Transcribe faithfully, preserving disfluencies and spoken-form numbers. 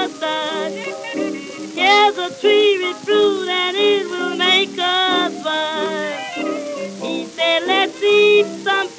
us done. Here's a tree with fruit and it will make us fun. He said, let's eat some